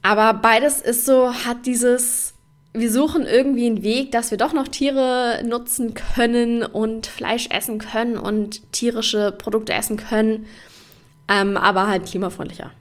Aber beides ist so, hat dieses, wir suchen irgendwie einen Weg, dass wir doch noch Tiere nutzen können und Fleisch essen können und tierische Produkte essen können, aber halt klimafreundlicher.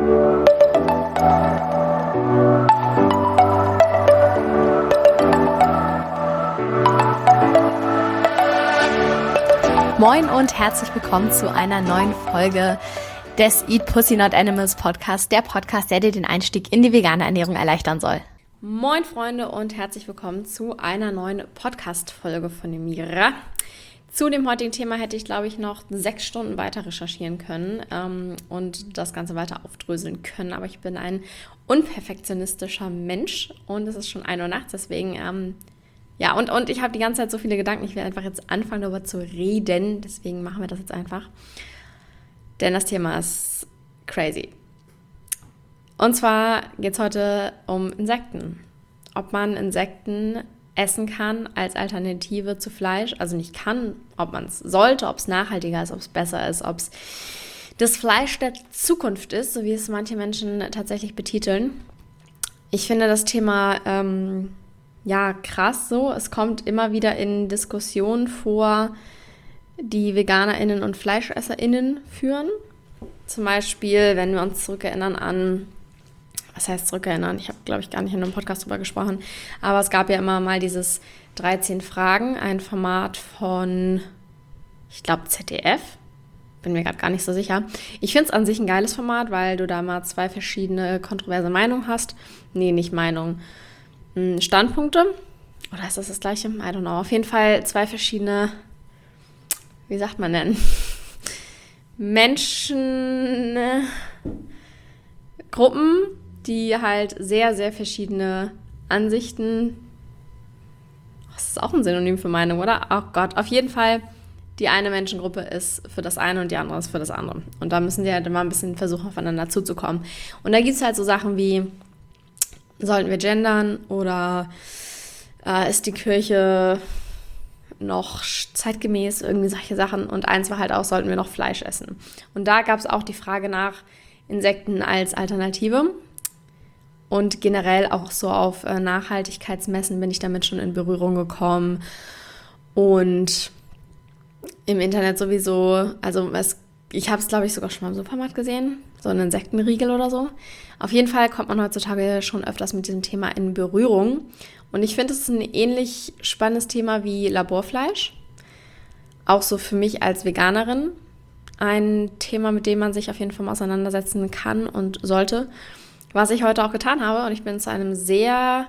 Moin und herzlich willkommen zu einer neuen Folge des Eat Pussy Not Animals Podcast, der Podcast, der dir den Einstieg in die vegane Ernährung erleichtern soll. Moin Freunde und herzlich willkommen zu einer neuen Podcast-Folge von dem Mira. Zu dem heutigen Thema hätte ich, glaube ich, noch 6 Stunden weiter recherchieren können und das Ganze weiter aufdröseln können. Aber ich bin ein unperfektionistischer Mensch und es ist schon 1 Uhr nachts, deswegen ja, und ich habe die ganze Zeit so viele Gedanken, ich will einfach jetzt anfangen, darüber zu reden. Deswegen machen wir das jetzt einfach. Denn das Thema ist crazy. Und zwar geht es heute um Insekten. Ob man Insekten essen kann als Alternative zu Fleisch. Also nicht kann, ob man es sollte, ob es nachhaltiger ist, ob es besser ist, ob es das Fleisch der Zukunft ist, so wie es manche Menschen tatsächlich betiteln. Ich finde das Thema ja, krass so. Es kommt immer wieder in Diskussionen vor, die VeganerInnen und FleischesserInnen führen. Zum Beispiel, wenn wir uns zurückerinnern an, was heißt zurückerinnern? Ich habe, glaube ich, gar nicht in einem Podcast drüber gesprochen. Aber es gab ja immer mal dieses 13 Fragen, ein Format von, ich glaube, ZDF. Bin mir gerade gar nicht so sicher. Ich finde es an sich ein geiles Format, weil du da mal 2 verschiedene kontroverse Meinungen hast. Nee, nicht Meinungen. Standpunkte. Oder ist das Gleiche? I don't know. Auf jeden Fall 2 verschiedene, wie sagt man denn? Menschengruppen, die halt sehr, sehr verschiedene Ansichten. Das ist auch ein Synonym für Meinung, oder? Oh Gott, auf jeden Fall, die eine Menschengruppe ist für das eine und die andere ist für das andere. Und da müssen die halt immer ein bisschen versuchen, aufeinander zuzukommen. Und da gibt es halt so Sachen wie, sollten wir gendern oder ist die Kirche noch zeitgemäß, irgendwie solche Sachen. Und eins war halt auch, sollten wir noch Fleisch essen. Und da gab es auch die Frage nach Insekten als Alternative. Und generell auch so auf Nachhaltigkeitsmessen bin ich damit schon in Berührung gekommen. Und im Internet sowieso, also ich habe es, glaube ich, sogar schon mal im Supermarkt gesehen, so ein Insektenriegel oder so. Auf jeden Fall kommt man heutzutage schon öfters mit diesem Thema in Berührung. Und ich finde, es ist ein ähnlich spannendes Thema wie Laborfleisch. Auch so für mich als Veganerin ein Thema, mit dem man sich auf jeden Fall mal auseinandersetzen kann und sollte. Was ich heute auch getan habe, und ich bin zu einem sehr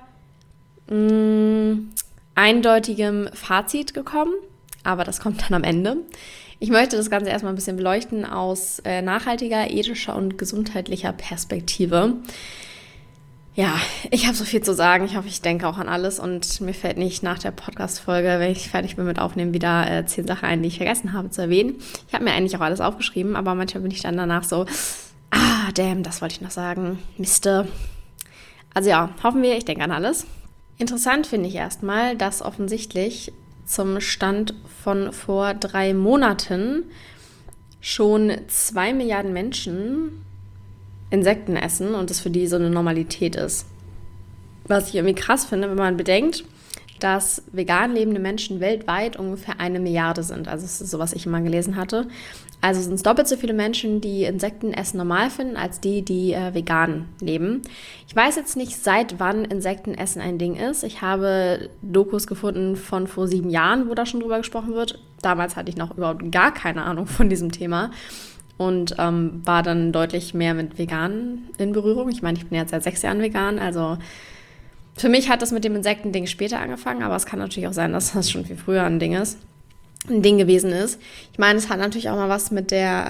eindeutigen Fazit gekommen, aber das kommt dann am Ende. Ich möchte das Ganze erstmal ein bisschen beleuchten aus nachhaltiger, ethischer und gesundheitlicher Perspektive. Ja, ich habe so viel zu sagen. Ich hoffe, ich denke auch an alles und mir fällt nicht nach der Podcast-Folge, wenn ich fertig bin mit Aufnehmen, wieder 10 Sachen ein, die ich vergessen habe zu erwähnen. Ich habe mir eigentlich auch alles aufgeschrieben, aber manchmal bin ich dann danach so, damn, das wollte ich noch sagen. Miste. Also ja, hoffen wir, ich denke an alles. Interessant finde ich erstmal, dass offensichtlich zum Stand von vor 3 Monaten schon 2 Milliarden Menschen Insekten essen und das für die so eine Normalität ist. Was ich irgendwie krass finde, wenn man bedenkt, dass vegan lebende Menschen weltweit ungefähr 1 Milliarde sind. Also das ist so, was ich immer gelesen hatte. Also sind es doppelt so viele Menschen, die Insektenessen normal finden, als die vegan leben. Ich weiß jetzt nicht, seit wann Insektenessen ein Ding ist. Ich habe Dokus gefunden von vor 7 Jahren, wo da schon drüber gesprochen wird. Damals hatte ich noch überhaupt gar keine Ahnung von diesem Thema und war dann deutlich mehr mit Vegan in Berührung. Ich meine, ich bin jetzt seit 6 Jahren vegan, also für mich hat das mit dem Insektending später angefangen, aber es kann natürlich auch sein, dass das schon viel früher ein Ding gewesen ist. Ich meine, es hat natürlich auch mal was mit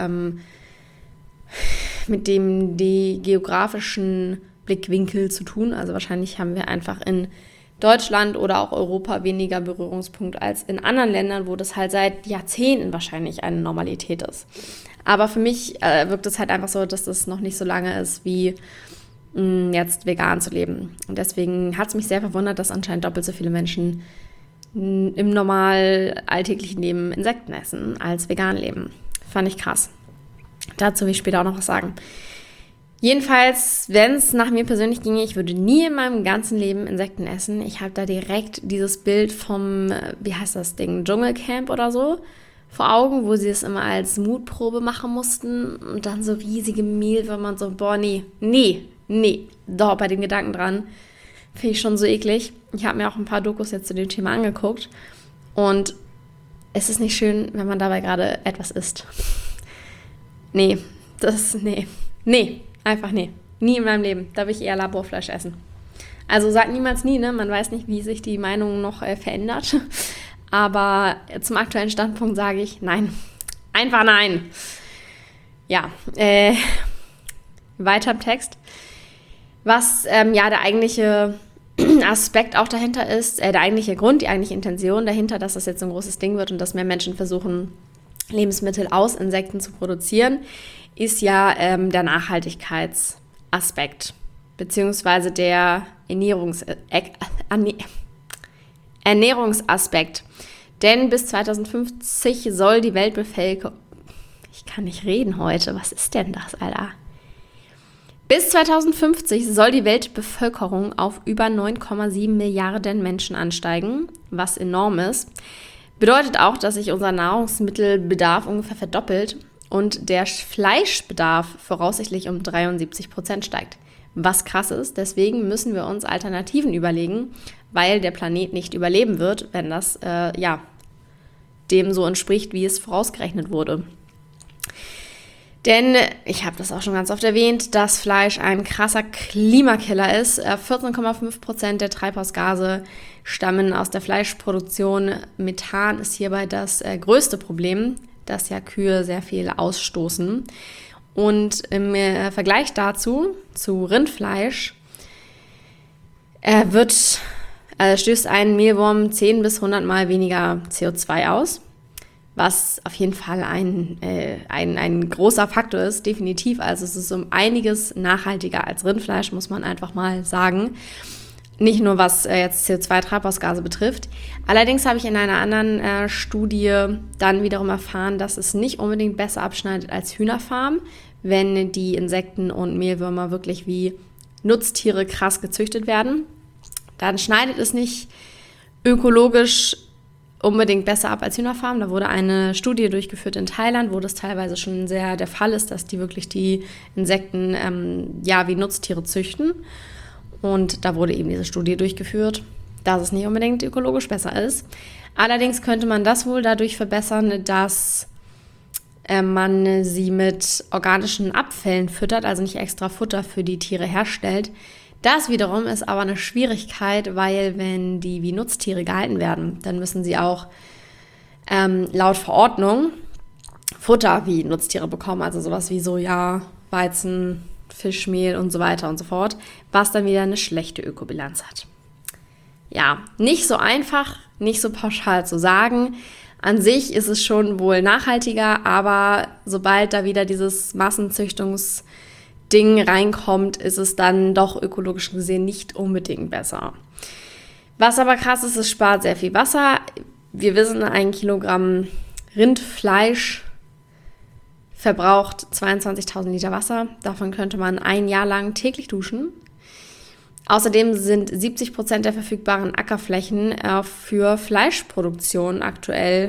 dem die geografischen Blickwinkel zu tun. Also wahrscheinlich haben wir einfach in Deutschland oder auch Europa weniger Berührungspunkt als in anderen Ländern, wo das halt seit Jahrzehnten wahrscheinlich eine Normalität ist. Aber für mich wirkt es halt einfach so, dass das noch nicht so lange ist wie jetzt vegan zu leben. Und deswegen hat es mich sehr verwundert, dass anscheinend doppelt so viele Menschen im normal alltäglichen Leben Insekten essen als vegan leben. Fand ich krass. Dazu will ich später auch noch was sagen. Jedenfalls, wenn es nach mir persönlich ginge, ich würde nie in meinem ganzen Leben Insekten essen. Ich habe da direkt dieses Bild vom, wie heißt das Ding, Dschungelcamp oder so, vor Augen, wo sie es immer als Mutprobe machen mussten und dann so riesige Mehlwürmer und so, boah, nee, doch, bei dem Gedanken dran, finde ich schon so eklig. Ich habe mir auch ein paar Dokus jetzt zu dem Thema angeguckt und es ist nicht schön, wenn man dabei gerade etwas isst. Nee, einfach nee. Nie in meinem Leben. Da will ich eher Laborfleisch essen. Also sagt niemals nie, ne? Man weiß nicht, wie sich die Meinung noch verändert. Aber zum aktuellen Standpunkt sage ich nein. Einfach nein. Ja, weiter im Text. Was der eigentliche Aspekt auch dahinter ist, der eigentliche Grund, die eigentliche Intention dahinter, dass das jetzt so ein großes Ding wird und dass mehr Menschen versuchen, Lebensmittel aus Insekten zu produzieren, ist ja der Nachhaltigkeitsaspekt, beziehungsweise der Ernährungsaspekt. Denn bis 2050 soll die Weltbevölkerung... Ich kann nicht reden heute, was ist denn das, Alter? Bis 2050 soll die Weltbevölkerung auf über 9,7 Milliarden Menschen ansteigen, was enorm ist. Bedeutet auch, dass sich unser Nahrungsmittelbedarf ungefähr verdoppelt und der Fleischbedarf voraussichtlich um 73% steigt. Was krass ist, deswegen müssen wir uns Alternativen überlegen, weil der Planet nicht überleben wird, wenn das dem so entspricht, wie es vorausgerechnet wurde. Denn, ich habe das auch schon ganz oft erwähnt, dass Fleisch ein krasser Klimakiller ist. 14,5% der Treibhausgase stammen aus der Fleischproduktion. Methan ist hierbei das größte Problem, dass ja Kühe sehr viel ausstoßen. Und im Vergleich dazu, zu Rindfleisch, stößt ein Mehlwurm 10 bis 100 Mal weniger CO2 aus. Was auf jeden Fall ein großer Faktor ist, definitiv. Also es ist um einiges nachhaltiger als Rindfleisch, muss man einfach mal sagen. Nicht nur was jetzt CO2-Treibhausgase betrifft. Allerdings habe ich in einer anderen Studie dann wiederum erfahren, dass es nicht unbedingt besser abschneidet als Hühnerfarm, wenn die Insekten und Mehlwürmer wirklich wie Nutztiere krass gezüchtet werden. Dann schneidet es nicht ökologisch unbedingt besser ab als Hühnerfarm. Da wurde eine Studie durchgeführt in Thailand, wo das teilweise schon sehr der Fall ist, dass die wirklich die Insekten wie Nutztiere züchten. Und da wurde eben diese Studie durchgeführt, dass es nicht unbedingt ökologisch besser ist. Allerdings könnte man das wohl dadurch verbessern, dass man sie mit organischen Abfällen füttert, also nicht extra Futter für die Tiere herstellt. Das wiederum ist aber eine Schwierigkeit, weil wenn die wie Nutztiere gehalten werden, dann müssen sie auch laut Verordnung Futter wie Nutztiere bekommen, also sowas wie Soja, Weizen, Fischmehl und so weiter und so fort, was dann wieder eine schlechte Ökobilanz hat. Ja, nicht so einfach, nicht so pauschal zu sagen. An sich ist es schon wohl nachhaltiger, aber sobald da wieder dieses Massenzüchtungsding reinkommt, ist es dann doch ökologisch gesehen nicht unbedingt besser. Was aber krass ist, es spart sehr viel Wasser. Wir wissen, 1 Kilogramm Rindfleisch verbraucht 22.000 Liter Wasser. Davon könnte man ein Jahr lang täglich duschen. Außerdem sind 70% der verfügbaren Ackerflächen für Fleischproduktion aktuell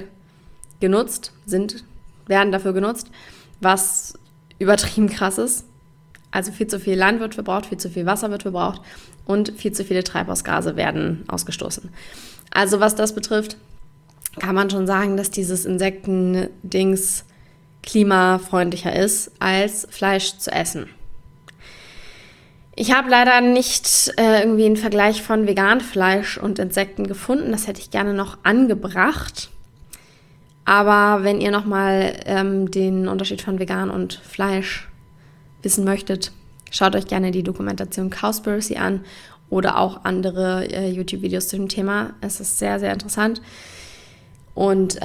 werden dafür genutzt, was übertrieben krass ist. Also viel zu viel Land wird verbraucht, viel zu viel Wasser wird verbraucht und viel zu viele Treibhausgase werden ausgestoßen. Also was das betrifft, kann man schon sagen, dass dieses Insektendings klimafreundlicher ist, als Fleisch zu essen. Ich habe leider nicht irgendwie einen Vergleich von Veganfleisch und Insekten gefunden. Das hätte ich gerne noch angebracht. Aber wenn ihr nochmal den Unterschied von Vegan und Fleisch wissen möchtet, schaut euch gerne die Dokumentation Cowspiracy an oder auch andere YouTube-Videos zu dem Thema. Es ist sehr, sehr interessant. Und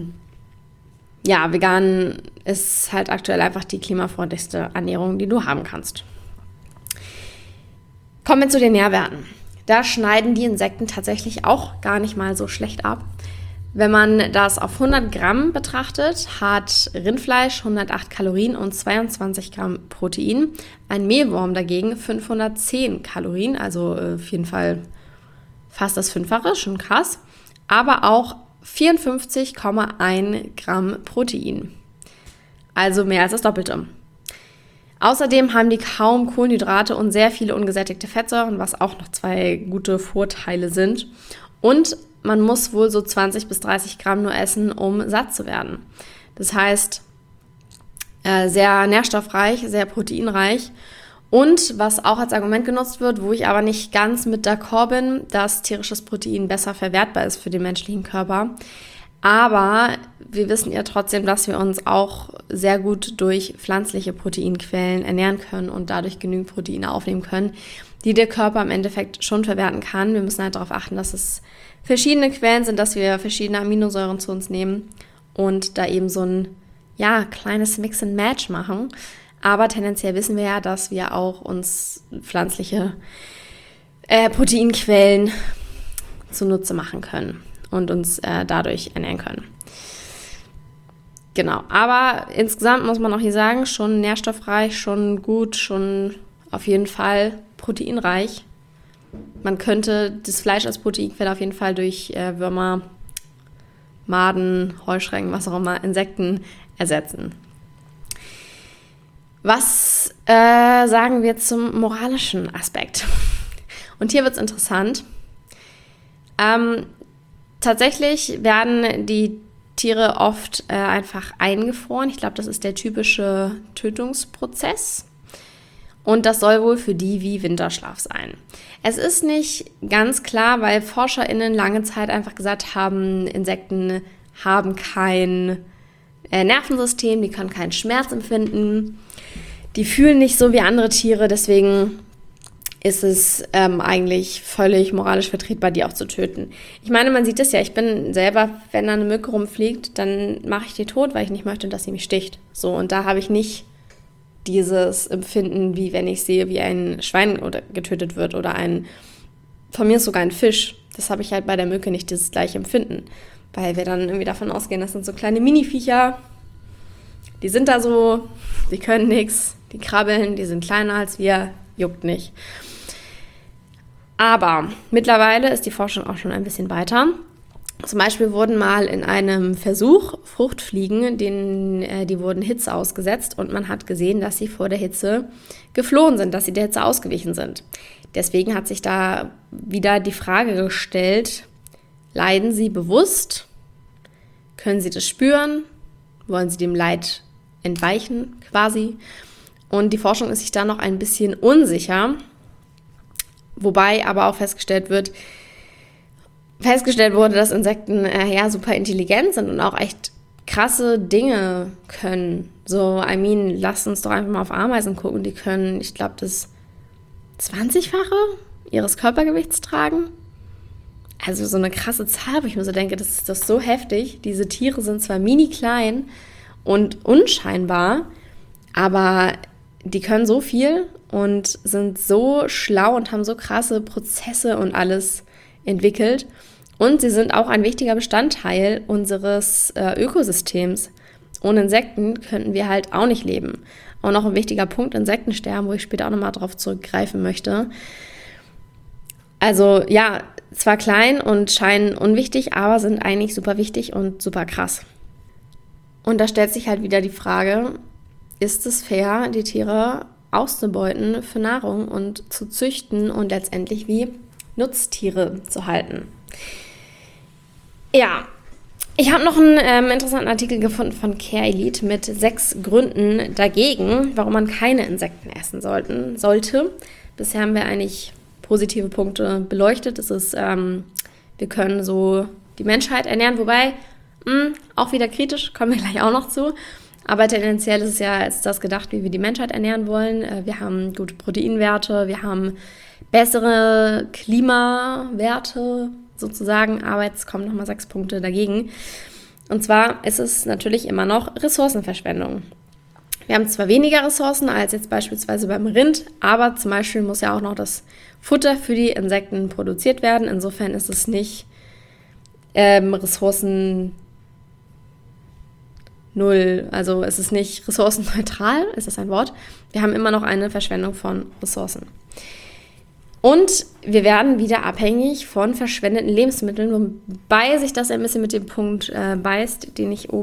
vegan ist halt aktuell einfach die klimafreundlichste Ernährung, die du haben kannst. Kommen wir zu den Nährwerten. Da schneiden die Insekten tatsächlich auch gar nicht mal so schlecht ab. Wenn man das auf 100 Gramm betrachtet, hat Rindfleisch 108 Kalorien und 22 Gramm Protein. Ein Mehlwurm dagegen 510 Kalorien, also auf jeden Fall fast das Fünffache, schon krass. Aber auch 54,1 Gramm Protein, also mehr als das Doppelte. Außerdem haben die kaum Kohlenhydrate und sehr viele ungesättigte Fettsäuren, was auch noch 2 gute Vorteile sind. Und man muss wohl so 20 bis 30 Gramm nur essen, um satt zu werden. Das heißt, sehr nährstoffreich, sehr proteinreich. Und was auch als Argument genutzt wird, wo ich aber nicht ganz mit d'accord bin, dass tierisches Protein besser verwertbar ist für den menschlichen Körper. Aber wir wissen ja trotzdem, dass wir uns auch sehr gut durch pflanzliche Proteinquellen ernähren können und dadurch genügend Proteine aufnehmen können, die der Körper im Endeffekt schon verwerten kann. Wir müssen halt darauf achten, dass es verschiedene Quellen sind, dass wir verschiedene Aminosäuren zu uns nehmen und da eben so ein kleines Mix and Match machen. Aber tendenziell wissen wir ja, dass wir auch uns pflanzliche Proteinquellen zunutze machen können und uns dadurch ernähren können. Genau, aber insgesamt muss man auch hier sagen, schon nährstoffreich, schon gut, schon auf jeden Fall proteinreich. Man könnte das Fleisch als Proteinquelle auf jeden Fall durch Würmer, Maden, Heuschrecken, was auch immer, Insekten ersetzen. Was sagen wir zum moralischen Aspekt? Und hier wird es interessant. Tatsächlich werden die Tiere oft einfach eingefroren. Ich glaube, das ist der typische Tötungsprozess. Und das soll wohl für die wie Winterschlaf sein. Es ist nicht ganz klar, weil ForscherInnen lange Zeit einfach gesagt haben, Insekten haben kein Nervensystem, die können keinen Schmerz empfinden, die fühlen nicht so wie andere Tiere, deswegen ist es eigentlich völlig moralisch vertretbar, die auch zu töten. Ich meine, man sieht es ja, ich bin selber, wenn da eine Mücke rumfliegt, dann mache ich die tot, weil ich nicht möchte, dass sie mich sticht. So, und da habe ich nicht dieses Empfinden, wie wenn ich sehe, wie ein Schwein getötet wird oder von mir ist sogar ein Fisch. Das habe ich halt bei der Mücke nicht, dieses gleiche Empfinden. Weil wir dann irgendwie davon ausgehen, das sind so kleine Mini-Viecher, die sind da so, die können nichts, die krabbeln, die sind kleiner als wir, juckt nicht. Aber mittlerweile ist die Forschung auch schon ein bisschen weiter. Zum Beispiel wurden mal in einem Versuch Fruchtfliegen, die wurden Hitze ausgesetzt und man hat gesehen, dass sie vor der Hitze geflohen sind, dass sie der Hitze ausgewichen sind. Deswegen hat sich da wieder die Frage gestellt, leiden sie bewusst? Können sie das spüren? Wollen sie dem Leid entweichen quasi? Und die Forschung ist sich da noch ein bisschen unsicher, wobei aber auch festgestellt wurde, dass Insekten super intelligent sind und auch echt krasse Dinge können. So, lasst uns doch einfach mal auf Ameisen gucken. Die können, ich glaube, das 20-fache ihres Körpergewichts tragen. Also so eine krasse Zahl, wo ich mir so denke, das ist doch so heftig. Diese Tiere sind zwar mini klein und unscheinbar, aber die können so viel und sind so schlau und haben so krasse Prozesse und alles entwickelt. Und sie sind auch ein wichtiger Bestandteil unseres Ökosystems. Ohne Insekten könnten wir halt auch nicht leben. Auch noch ein wichtiger Punkt, Insektensterben, wo ich später auch nochmal drauf zurückgreifen möchte. Also ja, zwar klein und scheinen unwichtig, aber sind eigentlich super wichtig und super krass. Und da stellt sich halt wieder die Frage, ist es fair, die Tiere auszubeuten für Nahrung und zu züchten und letztendlich wie Nutztiere zu halten? Ja, ich habe noch einen interessanten Artikel gefunden von Care Elite mit 6 Gründen dagegen, warum man keine Insekten essen sollte. Bisher haben wir eigentlich positive Punkte beleuchtet. Es ist, wir können so die Menschheit ernähren, wobei auch wieder kritisch, kommen wir gleich auch noch zu. Aber tendenziell ist es ja ist das gedacht, wie wir die Menschheit ernähren wollen. Wir haben gute Proteinwerte, wir haben bessere Klimawerte sozusagen, aber jetzt kommen nochmal 6 Punkte dagegen. Und zwar ist es natürlich immer noch Ressourcenverschwendung. Wir haben zwar weniger Ressourcen als jetzt beispielsweise beim Rind, aber zum Beispiel muss ja auch noch das Futter für die Insekten produziert werden. Insofern ist es nicht Ressourcen null, also es ist nicht ressourcenneutral, ist das ein Wort? Wir haben immer noch eine Verschwendung von Ressourcen. Und wir werden wieder abhängig von verschwendeten Lebensmitteln, wobei sich das ein bisschen mit dem Punkt beißt, den ich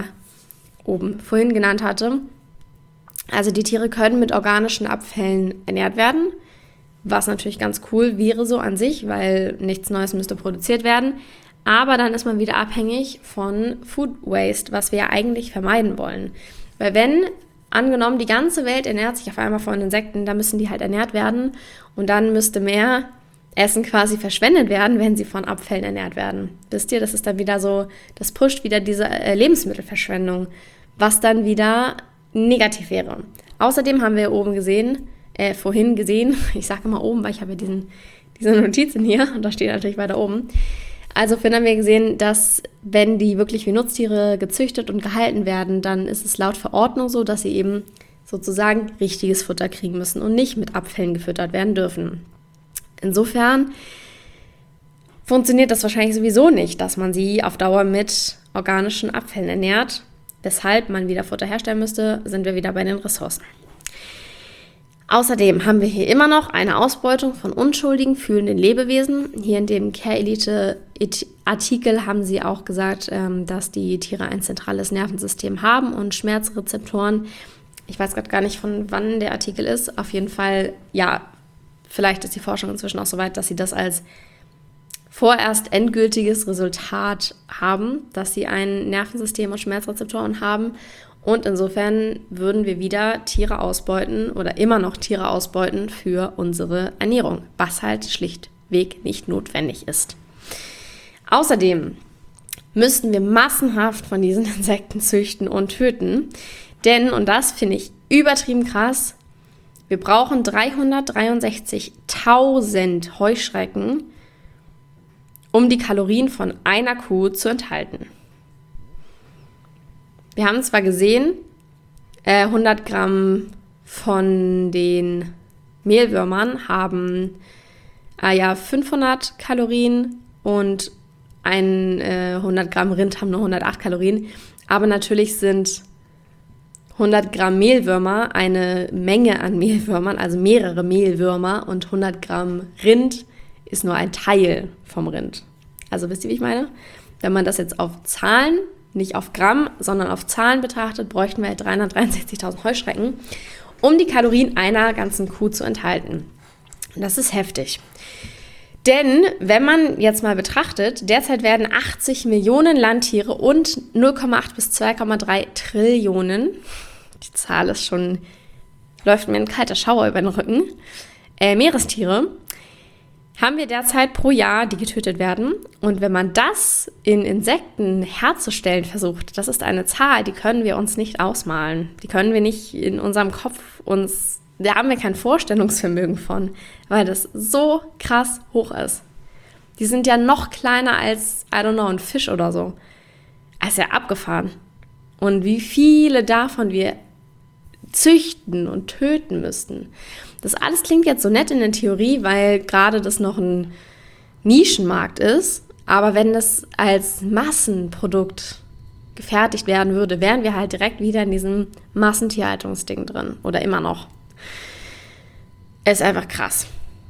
vorhin genannt hatte. Also die Tiere können mit organischen Abfällen ernährt werden, was natürlich ganz cool wäre so an sich, weil nichts Neues müsste produziert werden. Aber dann ist man wieder abhängig von Food Waste, was wir ja eigentlich vermeiden wollen. Weil wenn, angenommen, die ganze Welt ernährt sich auf einmal von Insekten, dann müssen die halt ernährt werden. Und dann müsste mehr Essen quasi verschwendet werden, wenn sie von Abfällen ernährt werden. Wisst ihr, das ist dann wieder so, das pusht wieder diese Lebensmittelverschwendung, was dann wieder negativ wäre. Außerdem haben wir vorhin gesehen, ich sage immer oben, weil ich habe ja diese Notizen hier und da steht natürlich weiter oben. Also vorhin haben wir gesehen, dass wenn die wirklich wie Nutztiere gezüchtet und gehalten werden, dann ist es laut Verordnung so, dass sie eben sozusagen richtiges Futter kriegen müssen und nicht mit Abfällen gefüttert werden dürfen. Insofern funktioniert das wahrscheinlich sowieso nicht, dass man sie auf Dauer mit organischen Abfällen ernährt. Weshalb man wieder Futter herstellen müsste, sind wir wieder bei den Ressourcen. Außerdem haben wir hier immer noch eine Ausbeutung von unschuldigen, fühlenden Lebewesen. Hier in dem Care-Elite-Artikel haben sie auch gesagt, dass die Tiere ein zentrales Nervensystem haben und Schmerzrezeptoren. Ich weiß gerade gar nicht, von wann der Artikel ist. Auf jeden Fall, ja, vielleicht ist die Forschung inzwischen auch so weit, dass sie das als vorerst endgültiges Resultat haben, dass sie ein Nervensystem und Schmerzrezeptoren haben. Und insofern würden wir wieder Tiere ausbeuten oder immer noch Tiere ausbeuten für unsere Ernährung, was halt schlichtweg nicht notwendig ist. Außerdem müssten wir massenhaft von diesen Insekten züchten und töten, denn, und das finde ich übertrieben krass, wir brauchen 363.000 Heuschrecken, um die Kalorien von einer Kuh zu enthalten. Wir haben zwar gesehen, 100 Gramm von den Mehlwürmern haben 500 Kalorien und 100 Gramm Rind haben nur 108 Kalorien. Aber natürlich sind 100 Gramm Mehlwürmer eine Menge an Mehlwürmern, also mehrere Mehlwürmer, und 100 Gramm Rind ist nur ein Teil vom Rind. Also wisst ihr, wie ich meine? Wenn man das jetzt auf Zahlen, nicht auf Gramm, sondern auf Zahlen betrachtet, bräuchten wir 363.000 Heuschrecken, um die Kalorien einer ganzen Kuh zu enthalten. Das ist heftig. Denn, wenn man jetzt mal betrachtet, derzeit werden 80 Millionen Landtiere und 0,8 bis 2,3 Trillionen, die Zahl ist schon, läuft mir ein kalter Schauer über den Rücken, Meerestiere, haben wir derzeit pro Jahr, die getötet werden. Und wenn man das in Insekten herzustellen versucht, das ist eine Zahl, die können wir uns nicht ausmalen. Die können wir nicht in unserem Kopf da haben wir kein Vorstellungsvermögen von, weil das so krass hoch ist. Die sind ja noch kleiner als, ein Fisch oder so. Das ist ja abgefahren. Und wie viele davon wir züchten und töten müssten. Das alles klingt jetzt so nett in der Theorie, weil gerade das noch ein Nischenmarkt ist. Aber wenn das als Massenprodukt gefertigt werden würde, wären wir halt direkt wieder in diesem Massentierhaltungsding drin. Oder immer noch. Ist einfach krass.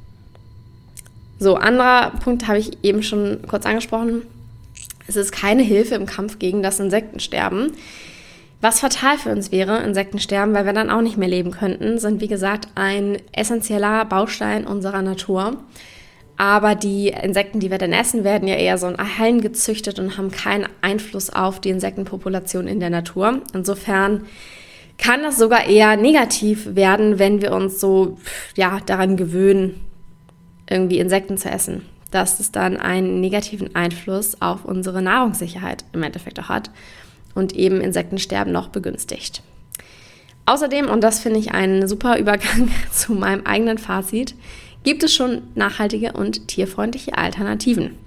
So, anderer Punkt habe ich eben schon kurz angesprochen. Es ist keine Hilfe im Kampf gegen das Insektensterben. Was fatal für uns wäre, Insektensterben, weil wir dann auch nicht mehr leben könnten, sind wie gesagt ein essentieller Baustein unserer Natur. Aber die Insekten, die wir dann essen, werden ja eher so in Hallen gezüchtet und haben keinen Einfluss auf die Insektenpopulation in der Natur. Insofern kann das sogar eher negativ werden, wenn wir uns so daran gewöhnen, irgendwie Insekten zu essen. Dass es dann einen negativen Einfluss auf unsere Nahrungssicherheit im Endeffekt auch hat und eben Insektensterben noch begünstigt. Außerdem, und das finde ich einen super Übergang zu meinem eigenen Fazit, gibt es schon nachhaltige und tierfreundliche Alternativen.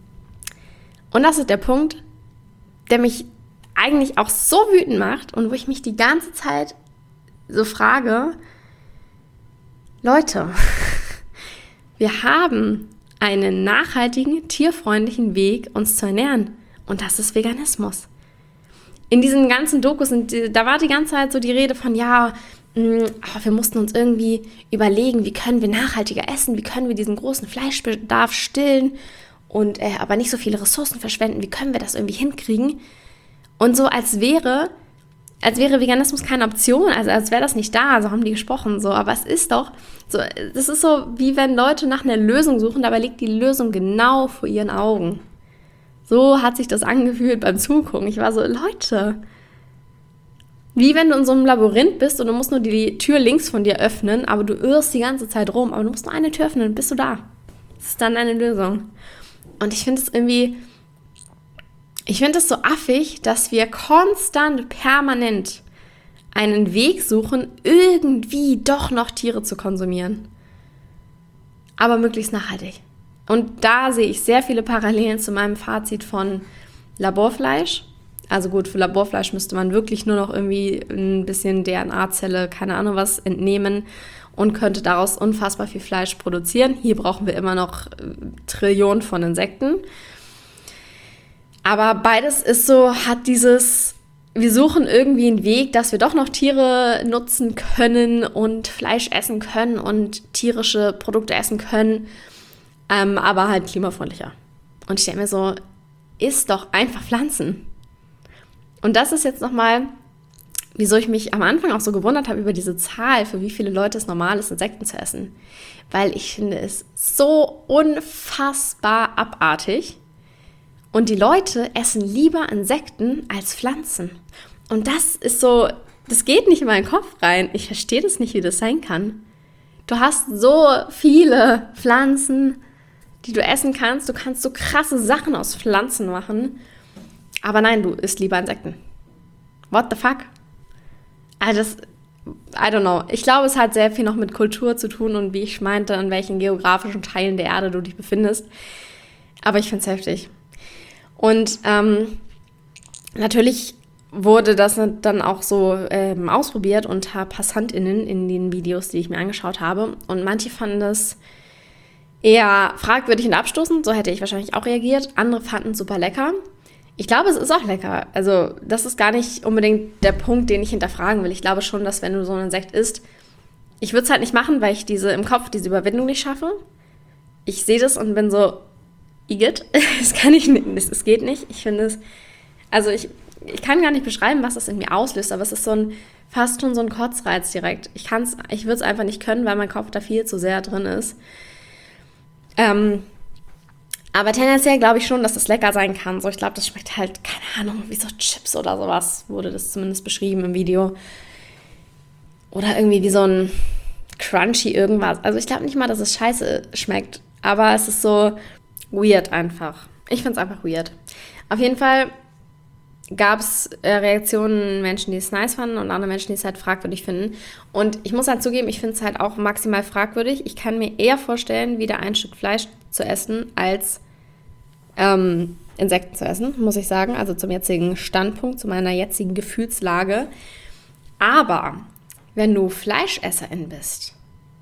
Und das ist der Punkt, der mich eigentlich auch so wütend macht und wo ich mich die ganze Zeit so frage, Leute, wir haben einen nachhaltigen, tierfreundlichen Weg, uns zu ernähren. Und das ist Veganismus. In diesen ganzen Dokus, da war die ganze Zeit so die Rede von, ja, wir mussten uns irgendwie überlegen, wie können wir nachhaltiger essen, wie können wir diesen großen Fleischbedarf stillen und aber nicht so viele Ressourcen verschwenden, wie können wir das irgendwie hinkriegen? Und so als wäre Veganismus keine Option, also als wäre das nicht da, so haben die gesprochen, so, aber es ist doch so, das ist so, wie wenn Leute nach einer Lösung suchen, dabei liegt die Lösung genau vor ihren Augen. So hat sich das angefühlt beim Zugucken. Ich war so, Leute, wie wenn du in so einem Labyrinth bist und du musst nur die Tür links von dir öffnen, aber du irrst die ganze Zeit rum, aber du musst nur eine Tür öffnen, dann bist du da. Das ist dann eine Lösung. Und ich finde es so affig, dass wir konstant, permanent einen Weg suchen, irgendwie doch noch Tiere zu konsumieren. Aber möglichst nachhaltig. Und da sehe ich sehr viele Parallelen zu meinem Fazit von Laborfleisch. Also gut, für Laborfleisch müsste man wirklich nur noch irgendwie ein bisschen DNA-Zelle, keine Ahnung was, entnehmen und könnte daraus unfassbar viel Fleisch produzieren. Hier brauchen wir immer noch Trillionen von Insekten. Aber beides ist so, wir suchen irgendwie einen Weg, dass wir doch noch Tiere nutzen können und Fleisch essen können und tierische Produkte essen können, aber halt klimafreundlicher. Und ich denke mir so, isst doch einfach Pflanzen. Und das ist jetzt nochmal, wieso ich mich am Anfang auch so gewundert habe über diese Zahl, für wie viele Leute es normal ist, Insekten zu essen. Weil ich finde es so unfassbar abartig. Und die Leute essen lieber Insekten als Pflanzen. Und das ist so, das geht nicht in meinen Kopf rein. Ich verstehe das nicht, wie das sein kann. Du hast so viele Pflanzen, die du essen kannst. Du kannst so krasse Sachen aus Pflanzen machen. Aber nein, du isst lieber Insekten. What the fuck? Also I don't know. Ich glaube, es hat sehr viel noch mit Kultur zu tun und wie ich meinte, in welchen geografischen Teilen der Erde du dich befindest. Aber ich finde es heftig. Und natürlich wurde das dann auch so ausprobiert unter PassantInnen in den Videos, die ich mir angeschaut habe. Und manche fanden das eher fragwürdig und abstoßend. So hätte ich wahrscheinlich auch reagiert. Andere fanden es super lecker. Ich glaube, es ist auch lecker. Also das ist gar nicht unbedingt der Punkt, den ich hinterfragen will. Ich glaube schon, dass wenn du so ein Insekt isst, ich würde es halt nicht machen, weil ich im Kopf diese Überwindung nicht schaffe. Ich sehe das und bin so, Igitt, das kann ich nicht, es geht nicht. Ich finde es, also ich kann gar nicht beschreiben, was das in mir auslöst, aber es ist fast schon so ein Kotzreiz direkt. Ich würde es einfach nicht können, weil mein Kopf da viel zu sehr drin ist. Aber tendenziell glaube ich schon, dass das lecker sein kann. So, ich glaube, das schmeckt halt, keine Ahnung, wie so Chips oder sowas, wurde das zumindest beschrieben im Video. Oder irgendwie wie so ein crunchy irgendwas. Also ich glaube nicht mal, dass es scheiße schmeckt, aber es ist so weird einfach. Ich finde es einfach weird. Auf jeden Fall gab es Reaktionen, Menschen, die es nice fanden und andere Menschen, die es halt fragwürdig finden. Und ich muss halt zugeben, ich finde es halt auch maximal fragwürdig. Ich kann mir eher vorstellen, wieder ein Stück Fleisch zu essen, als Insekten zu essen, muss ich sagen. Also zum jetzigen Standpunkt, zu meiner jetzigen Gefühlslage. Aber wenn du Fleischesserin bist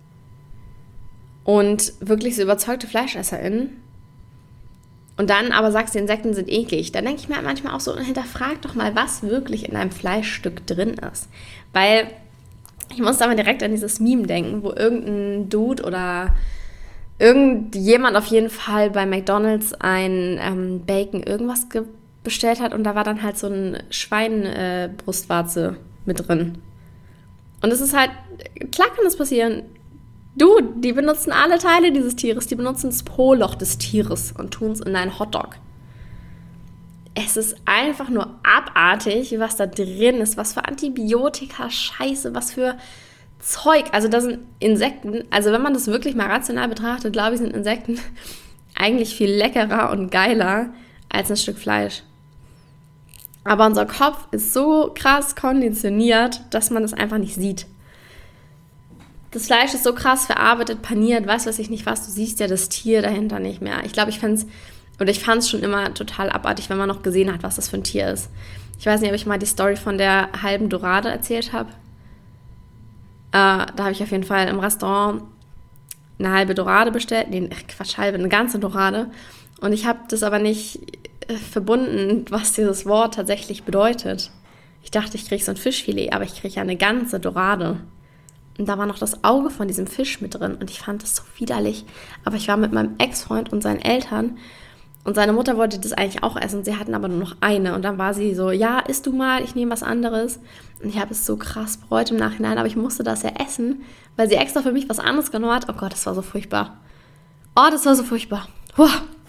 und wirklich so überzeugte Fleischesserin und dann aber sagst, die Insekten sind eklig, dann denke ich mir manchmal auch so, hinterfrag doch mal, was wirklich in einem Fleischstück drin ist. Weil ich muss da mal direkt an dieses Meme denken, wo irgendein Dude oder irgendjemand auf jeden Fall bei McDonald's ein Bacon irgendwas bestellt hat und da war dann halt so ein Schweinbrustwarze mit drin. Und es ist halt, klar kann das passieren. Die benutzen alle Teile dieses Tieres, die benutzen das Po-Loch des Tieres und tun es in einen Hotdog. Es ist einfach nur abartig, was da drin ist, was für Antibiotika, Scheiße, was für Zeug. Also das sind Insekten, also wenn man das wirklich mal rational betrachtet, glaube ich, sind Insekten eigentlich viel leckerer und geiler als ein Stück Fleisch. Aber unser Kopf ist so krass konditioniert, dass man das einfach nicht sieht. Das Fleisch ist so krass verarbeitet, paniert, weiß ich nicht was, du siehst ja das Tier dahinter nicht mehr. Ich glaube, ich fand es schon immer total abartig, wenn man noch gesehen hat, was das für ein Tier ist. Ich weiß nicht, ob ich mal die Story von der halben Dorade erzählt habe. Da habe ich auf jeden Fall im Restaurant eine halbe Dorade bestellt. Nee, Quatsch, eine ganze Dorade. Und ich habe das aber nicht verbunden, was dieses Wort tatsächlich bedeutet. Ich dachte, ich kriege so ein Fischfilet, aber ich kriege ja eine ganze Dorade. Und da war noch das Auge von diesem Fisch mit drin und ich fand das so widerlich. Aber ich war mit meinem Ex-Freund und seinen Eltern und seine Mutter wollte das eigentlich auch essen. Sie hatten aber nur noch eine und dann war sie so, ja, isst du mal, ich nehme was anderes. Und ich habe es so krass bereut im Nachhinein, aber ich musste das ja essen, weil sie extra für mich was anderes genommen hat. Oh Gott, das war so furchtbar. Oh, das war so furchtbar. Puh.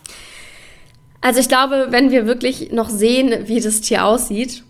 Also ich glaube, wenn wir wirklich noch sehen, wie das Tier aussieht,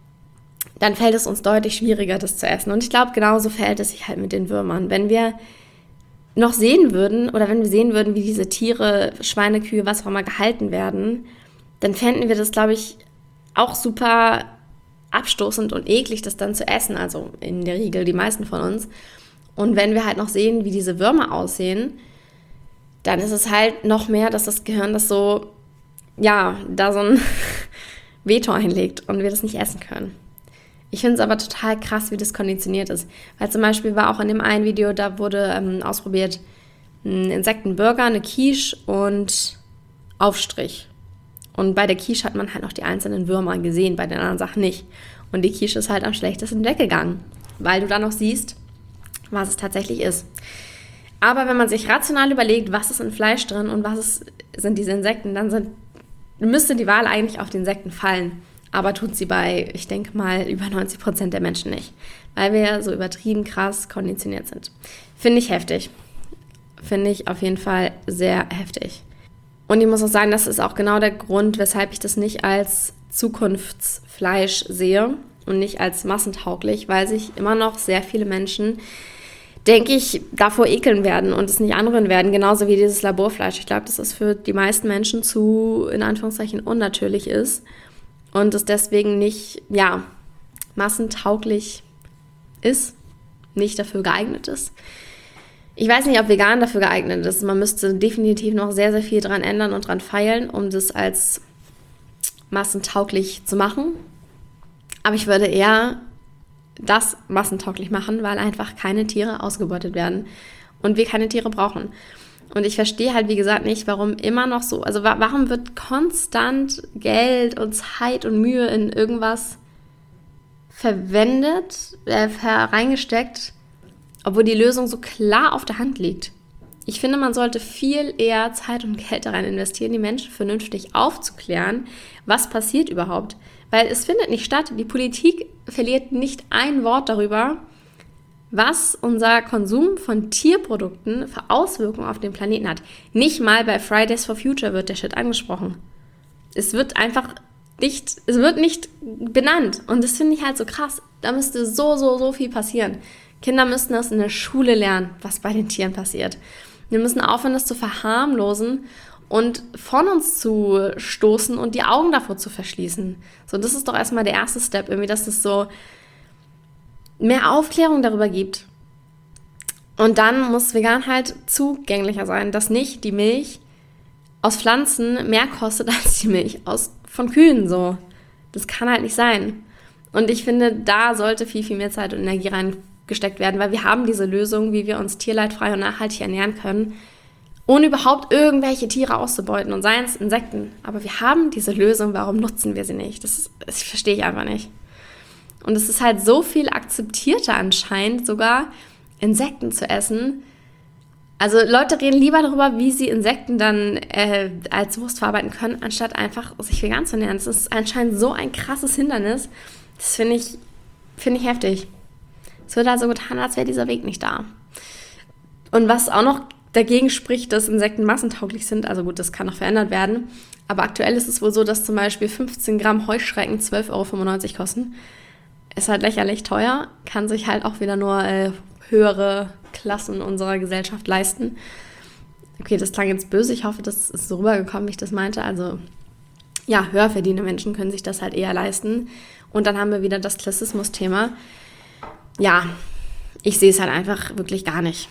dann fällt es uns deutlich schwieriger, das zu essen. Und ich glaube, genauso verhält es sich halt mit den Würmern. Wenn wir noch sehen würden, oder wenn wir sehen würden, wie diese Tiere, Schweine, Kühe, was auch immer gehalten werden, dann fänden wir das, glaube ich, auch super abstoßend und eklig, das dann zu essen. Also in der Regel die meisten von uns. Und wenn wir halt noch sehen, wie diese Würmer aussehen, dann ist es halt noch mehr, dass das Gehirn das so, ja, da so ein Veto einlegt und wir das nicht essen können. Ich finde es aber total krass, wie das konditioniert ist. Weil zum Beispiel war auch in dem einen Video, da wurde ausprobiert ein Insektenburger, eine Quiche und Aufstrich. Und bei der Quiche hat man halt noch die einzelnen Würmer gesehen, bei den anderen Sachen nicht. Und die Quiche ist halt am schlechtesten weggegangen, weil du dann noch siehst, was es tatsächlich ist. Aber wenn man sich rational überlegt, was ist in Fleisch drin und sind diese Insekten, dann müsste die Wahl eigentlich auf die Insekten fallen. Aber tut sie bei, ich denke mal, über 90% der Menschen nicht. Weil wir so übertrieben krass konditioniert sind. Finde ich heftig. Finde ich auf jeden Fall sehr heftig. Und ich muss auch sagen, das ist auch genau der Grund, weshalb ich das nicht als Zukunftsfleisch sehe und nicht als massentauglich, weil sich immer noch sehr viele Menschen, denke ich, davor ekeln werden und es nicht anrühren werden, genauso wie dieses Laborfleisch. Ich glaube, dass es für die meisten Menschen zu, in Anführungszeichen, unnatürlich ist. Und es deswegen nicht, ja, massentauglich ist, nicht dafür geeignet ist. Ich weiß nicht, ob vegan dafür geeignet ist. Man müsste definitiv noch sehr, sehr viel dran ändern und dran feilen, um das als massentauglich zu machen. Aber ich würde eher das massentauglich machen, weil einfach keine Tiere ausgebeutet werden und wir keine Tiere brauchen. Und ich verstehe halt, wie gesagt, nicht, warum immer noch so, also warum wird konstant Geld und Zeit und Mühe in irgendwas reingesteckt, obwohl die Lösung so klar auf der Hand liegt. Ich finde, man sollte viel eher Zeit und Geld da rein investieren, die Menschen vernünftig aufzuklären, was passiert überhaupt. Weil es findet nicht statt. Die Politik verliert nicht ein Wort darüber, was unser Konsum von Tierprodukten für Auswirkungen auf den Planeten hat. Nicht mal bei Fridays for Future wird der Shit angesprochen. Es wird nicht benannt. Und das finde ich halt so krass. Da müsste so viel passieren. Kinder müssten das in der Schule lernen, was bei den Tieren passiert. Wir müssen aufhören, das zu verharmlosen und von uns zu stoßen und die Augen davor zu verschließen. So, das ist doch erstmal der erste Step, irgendwie, dass es so mehr Aufklärung darüber gibt. Und dann muss vegan halt zugänglicher sein, dass nicht die Milch aus Pflanzen mehr kostet als die Milch von Kühen so. Das kann halt nicht sein. Und ich finde, da sollte viel mehr Zeit und Energie reingesteckt werden, weil wir haben diese Lösung, wie wir uns tierleidfrei und nachhaltig ernähren können, ohne überhaupt irgendwelche Tiere auszubeuten und seien es Insekten. Aber wir haben diese Lösung, warum nutzen wir sie nicht? Das verstehe ich einfach nicht. Und es ist halt so viel akzeptierter anscheinend, sogar Insekten zu essen. Also Leute reden lieber darüber, wie sie Insekten dann als Wurst verarbeiten können, anstatt einfach sich vegan zu ernähren. Das ist anscheinend so ein krasses Hindernis. Das finde ich heftig. Es wird also getan, als wäre dieser Weg nicht da. Und was auch noch dagegen spricht, dass Insekten massentauglich sind, also gut, das kann noch verändert werden, aber aktuell ist es wohl so, dass zum Beispiel 15 Gramm Heuschrecken 12,95 € kosten. Ist halt lächerlich teuer, kann sich halt auch wieder nur höhere Klassen unserer Gesellschaft leisten. Okay, das klang jetzt böse, ich hoffe, das ist so rübergekommen, wie ich das meinte. Also ja, höher verdienende Menschen können sich das halt eher leisten. Und dann haben wir wieder das Klassismus-Thema. Ja, ich sehe es halt einfach wirklich gar nicht.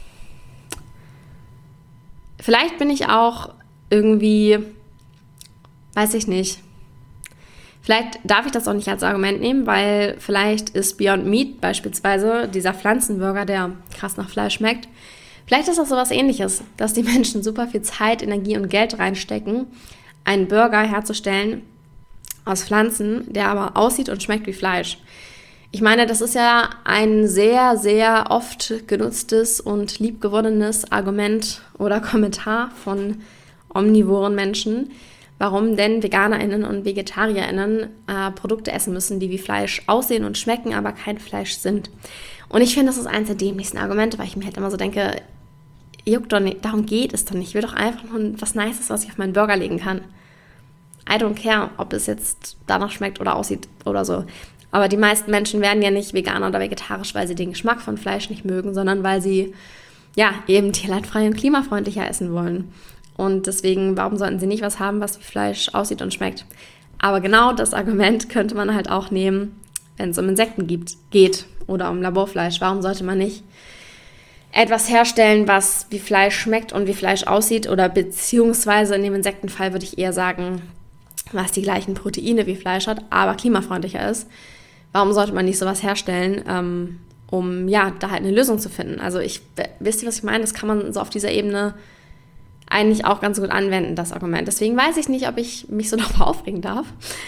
Vielleicht bin ich auch irgendwie, weiß ich nicht, vielleicht darf ich das auch nicht als Argument nehmen, weil vielleicht ist Beyond Meat beispielsweise, dieser Pflanzenburger, der krass nach Fleisch schmeckt, Vielleicht ist das sowas Ähnliches, dass die Menschen super viel Zeit, Energie und Geld reinstecken, einen Burger herzustellen aus Pflanzen, der aber aussieht und schmeckt wie Fleisch. Ich meine, das ist ja ein sehr, sehr oft genutztes und liebgewonnenes Argument oder Kommentar von omnivoren Menschen, warum denn VeganerInnen und VegetarierInnen Produkte essen müssen, die wie Fleisch aussehen und schmecken, aber kein Fleisch sind. Und ich finde, das ist eines der dämlichsten Argumente, weil ich mir halt immer so denke, juckt doch nicht, darum geht es doch nicht. Ich will doch einfach nur was Nices, was ich auf meinen Burger legen kann. I don't care, ob es jetzt danach schmeckt oder aussieht oder so. Aber die meisten Menschen werden ja nicht veganer oder vegetarisch, weil sie den Geschmack von Fleisch nicht mögen, sondern weil sie ja eben tierleidfrei und klimafreundlicher essen wollen. Und deswegen, warum sollten sie nicht was haben, was wie Fleisch aussieht und schmeckt? Aber genau das Argument könnte man halt auch nehmen, wenn es um Insekten geht oder um Laborfleisch. Warum sollte man nicht etwas herstellen, was wie Fleisch schmeckt und wie Fleisch aussieht? Oder beziehungsweise in dem Insektenfall würde ich eher sagen, was die gleichen Proteine wie Fleisch hat, aber klimafreundlicher ist. Warum sollte man nicht sowas herstellen, um ja da halt eine Lösung zu finden? Also wisst ihr, was ich meine? Das kann man so auf dieser Ebene eigentlich auch ganz gut anwenden, das Argument. Deswegen weiß ich nicht, ob ich mich so darüber aufregen darf,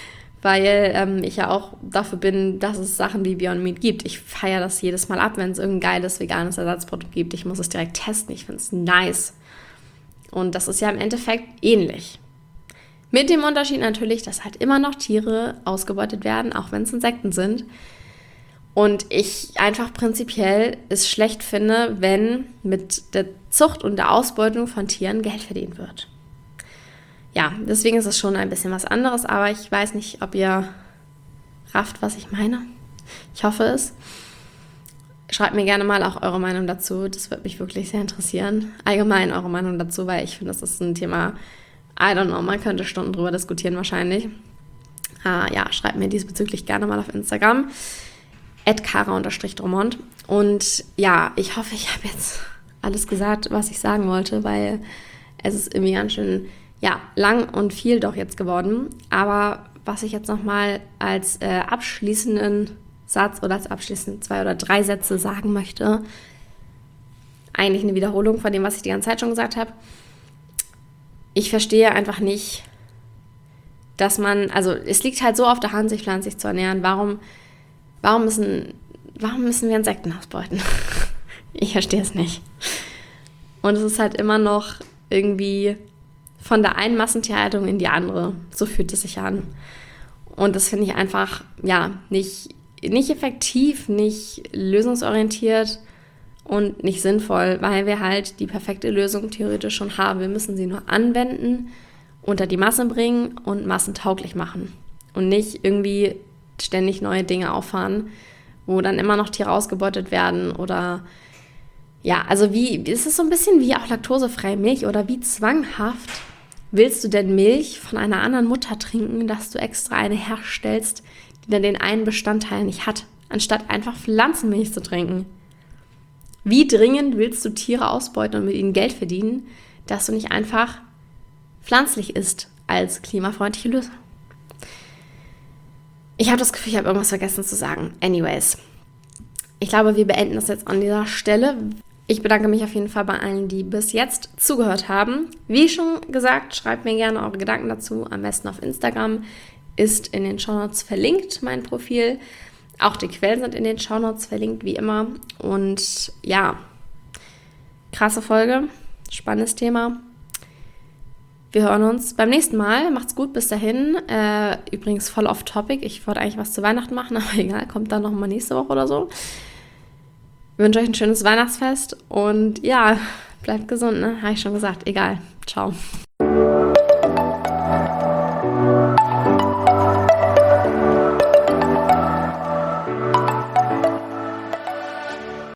weil ich ja auch dafür bin, dass es Sachen wie Beyond Meat gibt. Ich feiere das jedes Mal ab, wenn es irgendein geiles veganes Ersatzprodukt gibt. Ich muss es direkt testen, ich finde es nice. Und das ist ja im Endeffekt ähnlich. Mit dem Unterschied natürlich, dass halt immer noch Tiere ausgebeutet werden, auch wenn es Insekten sind. Und ich einfach prinzipiell es schlecht finde, wenn mit der Zucht und der Ausbeutung von Tieren Geld verdient wird. Ja, deswegen ist es schon ein bisschen was anderes, aber ich weiß nicht, ob ihr rafft, was ich meine. Ich hoffe es. Schreibt mir gerne mal auch eure Meinung dazu. Das würde mich wirklich sehr interessieren. Allgemein eure Meinung dazu, weil ich finde, das ist ein Thema, I don't know, man könnte Stunden drüber diskutieren wahrscheinlich. Ja, schreibt mir diesbezüglich gerne mal auf Instagram. @kara_dromont. Und ja, ich hoffe, ich habe jetzt alles gesagt, was ich sagen wollte, weil es ist irgendwie ganz schön lang und viel doch jetzt geworden. Aber was ich jetzt nochmal als abschließenden Satz oder als abschließend 2 oder 3 Sätze sagen möchte, eigentlich eine Wiederholung von dem, was ich die ganze Zeit schon gesagt habe. Ich verstehe einfach nicht, dass man, also es liegt halt so auf der Hand, sich pflanzlich zu ernähren. Warum müssen wir Insekten ausbeuten? Ich verstehe es nicht. Und es ist halt immer noch irgendwie von der einen Massentierhaltung in die andere. So fühlt es sich an. Und das finde ich einfach, nicht effektiv, nicht lösungsorientiert und nicht sinnvoll, weil wir halt die perfekte Lösung theoretisch schon haben. Wir müssen sie nur anwenden, unter die Masse bringen und massentauglich machen. Und nicht irgendwie ständig neue Dinge auffahren, wo dann immer noch Tiere ausgebeutet werden oder also ist es so ein bisschen wie auch laktosefreie Milch oder wie zwanghaft willst du denn Milch von einer anderen Mutter trinken, dass du extra eine herstellst, die dann den einen Bestandteil nicht hat, anstatt einfach Pflanzenmilch zu trinken? Wie dringend willst du Tiere ausbeuten und mit ihnen Geld verdienen, dass du nicht einfach pflanzlich isst als klimafreundliche Lösung? Ich habe das Gefühl, ich habe irgendwas vergessen zu sagen. Anyways, ich glaube, wir beenden das jetzt an dieser Stelle. Ich bedanke mich auf jeden Fall bei allen, die bis jetzt zugehört haben. Wie schon gesagt, schreibt mir gerne eure Gedanken dazu. Am besten auf Instagram, ist in den Shownotes verlinkt, mein Profil. Auch die Quellen sind in den Shownotes verlinkt, wie immer. Und ja, krasse Folge, spannendes Thema. Wir hören uns beim nächsten Mal. Macht's gut, bis dahin. Übrigens voll off-topic. Ich wollte eigentlich was zu Weihnachten machen, aber egal, kommt dann nochmal nächste Woche oder so. Ich wünsche euch ein schönes Weihnachtsfest und ja, bleibt gesund, ne? Habe ich schon gesagt. Egal. Ciao.